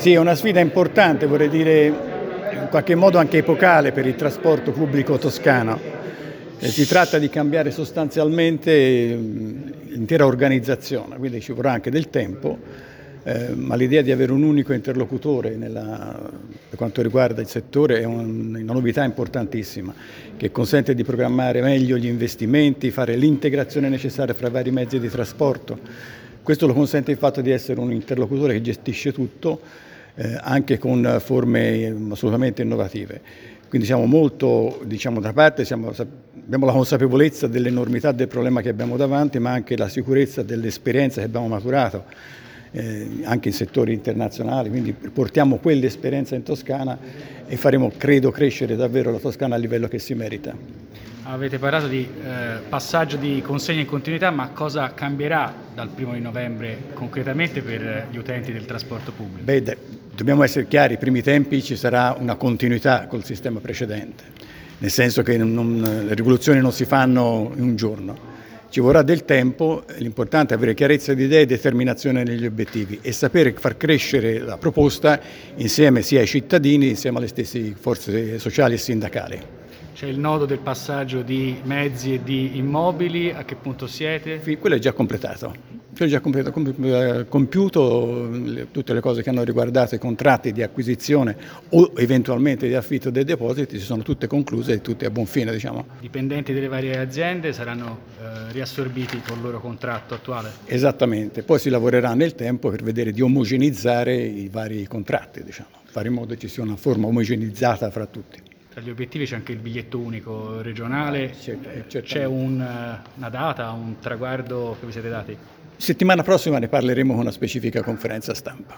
Sì, è una sfida importante, vorrei dire in qualche modo anche epocale per il trasporto pubblico toscano. Si tratta di cambiare sostanzialmente l'intera organizzazione, quindi ci vorrà anche del tempo, ma l'idea di avere un unico interlocutore per quanto riguarda il settore è una novità importantissima che consente di programmare meglio gli investimenti, fare l'integrazione necessaria fra i vari mezzi di trasporto. Questo lo consente il fatto di essere un interlocutore che gestisce tutto, anche con forme assolutamente innovative. Quindi siamo molto, da parte, abbiamo la consapevolezza dell'enormità del problema che abbiamo davanti, ma anche la sicurezza dell'esperienza che abbiamo maturato, anche in settori internazionali, quindi portiamo quell'esperienza in Toscana e faremo, credo, crescere davvero la Toscana al livello che si merita. Avete parlato di passaggio di consegna in continuità, ma cosa cambierà dal 1° di novembre concretamente per gli utenti del trasporto pubblico? Dobbiamo essere chiari, i primi tempi ci sarà una continuità col sistema precedente, nel senso che le rivoluzioni non si fanno in un giorno. Ci vorrà del tempo, l'importante è avere chiarezza di idee e determinazione negli obiettivi e sapere far crescere la proposta insieme sia ai cittadini, insieme alle stesse forze sociali e sindacali. C'è il nodo del passaggio di mezzi e di immobili, a che punto siete? Quello è già completato. Compiuto tutte le cose che hanno riguardato i contratti di acquisizione o eventualmente di affitto dei depositi si sono tutte concluse e tutte a buon fine, diciamo. I dipendenti delle varie aziende saranno riassorbiti col loro contratto attuale? Esattamente, poi si lavorerà nel tempo per vedere di omogenizzare i vari contratti, fare in modo che ci sia una forma omogenizzata fra tutti. Tra gli obiettivi c'è anche il biglietto unico regionale, c'è una data, un traguardo che vi siete dati? Settimana prossima ne parleremo con una specifica conferenza stampa.